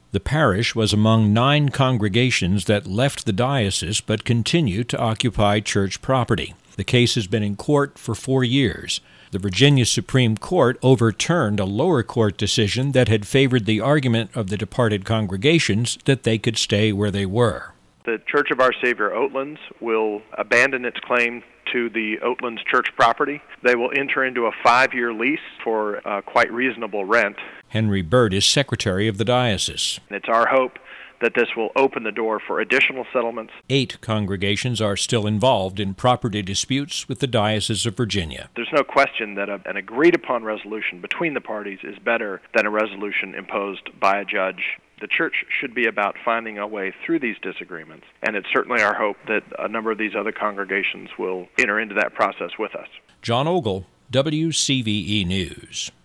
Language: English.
The parish was among 9 congregations that left the diocese but continue to occupy church property. The case has been in court for 4 years. The Virginia Supreme Court overturned a lower court decision that had favored the argument of the departed congregations that they could stay where they were. The Church of Our Savior Oatlands will abandon its claim to the Oatlands church property. They will enter into a 5-year lease for quite reasonable rent. Henry Byrd is secretary of the diocese. It's our hope that this will open the door for additional settlements. 8 congregations are still involved in property disputes with the Diocese of Virginia. There's no question that an agreed-upon resolution between the parties is better than a resolution imposed by a judge. The church should be about finding a way through these disagreements, and it's certainly our hope that a number of these other congregations will enter into that process with us. John Ogle, WCVE News.